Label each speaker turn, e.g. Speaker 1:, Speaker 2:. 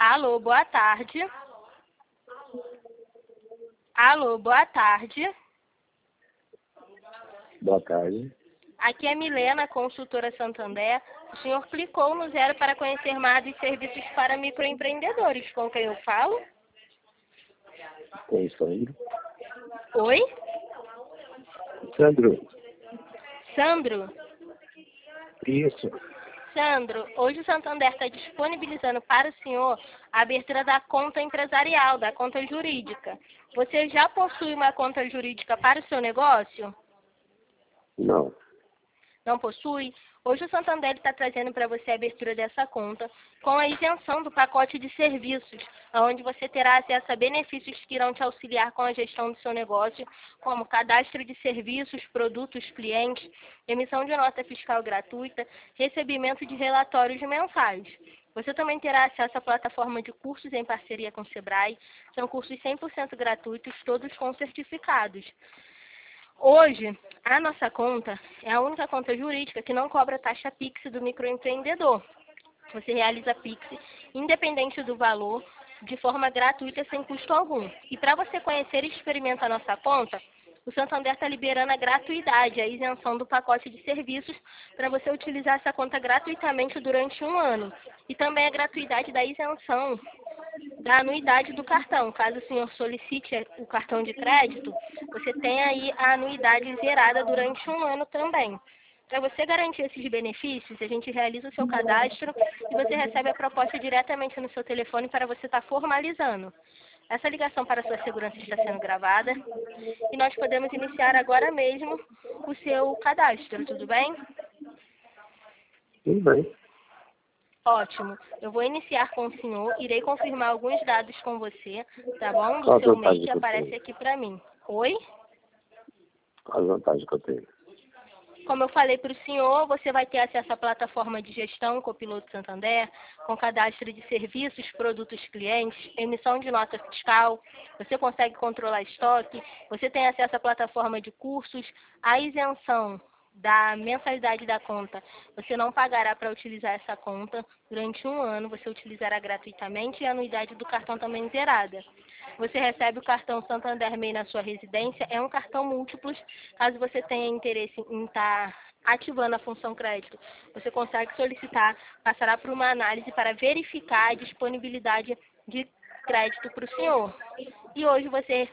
Speaker 1: Alô, boa tarde. Alô, boa tarde.
Speaker 2: Boa tarde.
Speaker 1: Aqui é Milena, consultora Santander. O senhor clicou no 0 para conhecer mais dos serviços para microempreendedores. Com quem eu falo?
Speaker 2: Com o Sandro.
Speaker 1: Oi?
Speaker 2: Sandro,
Speaker 1: Sandro?
Speaker 2: isso.
Speaker 1: Sandro, hoje o Santander está disponibilizando para o senhor a abertura da conta empresarial, da conta jurídica. Você já possui uma conta jurídica para o seu negócio?
Speaker 2: Não.
Speaker 1: Não possui? Hoje o Santander está trazendo para você a abertura dessa conta com a isenção do pacote de serviços, onde você terá acesso a benefícios que irão te auxiliar com a gestão do seu negócio, como cadastro de serviços, produtos, clientes, emissão de nota fiscal gratuita, recebimento de relatórios mensais. Você também terá acesso à plataforma de cursos em parceria com o Sebrae. São cursos 100% gratuitos, todos com certificados. Hoje, a nossa conta é a única conta jurídica que não cobra taxa Pix do microempreendedor. Você realiza Pix, independente do valor, de forma gratuita, sem custo algum. E para você conhecer e experimentar a nossa conta, o Santander está liberando a gratuidade, a isenção do pacote de serviços, para você utilizar essa conta gratuitamente durante 1 ano. E também a gratuidade da isenção da anuidade do cartão. Caso o senhor solicite o cartão de crédito, você tem aí a anuidade zerada durante 1 ano também. Para você garantir esses benefícios, a gente realiza o seu cadastro e você recebe a proposta diretamente no seu telefone para você estar formalizando. Essa ligação para a sua segurança está sendo gravada e nós podemos iniciar agora mesmo o seu cadastro, tudo bem?
Speaker 2: Tudo bem.
Speaker 1: Ótimo. Eu vou iniciar com o senhor, irei confirmar alguns dados com você, tá bom?
Speaker 2: Qual
Speaker 1: Do
Speaker 2: a
Speaker 1: seu MEI
Speaker 2: vantagem
Speaker 1: que
Speaker 2: que eu
Speaker 1: aparece
Speaker 2: tenho?
Speaker 1: aqui para mim. Oi?
Speaker 2: Qual a vantagem que eu tenho?
Speaker 1: Como eu falei para o senhor, você vai ter acesso à plataforma de gestão Copiloto Santander, com cadastro de serviços, produtos, clientes, emissão de nota fiscal, você consegue controlar estoque, você tem acesso à plataforma de cursos, a isenção da mensalidade da conta, você não pagará para utilizar essa conta durante 1 ano, você utilizará gratuitamente e a anuidade do cartão também zerada. Você recebe o cartão Santander MEI na sua residência, é um cartão múltiplos, caso você tenha interesse em estar ativando a função crédito, você consegue solicitar, passará por uma análise para verificar a disponibilidade de crédito para o senhor. E hoje você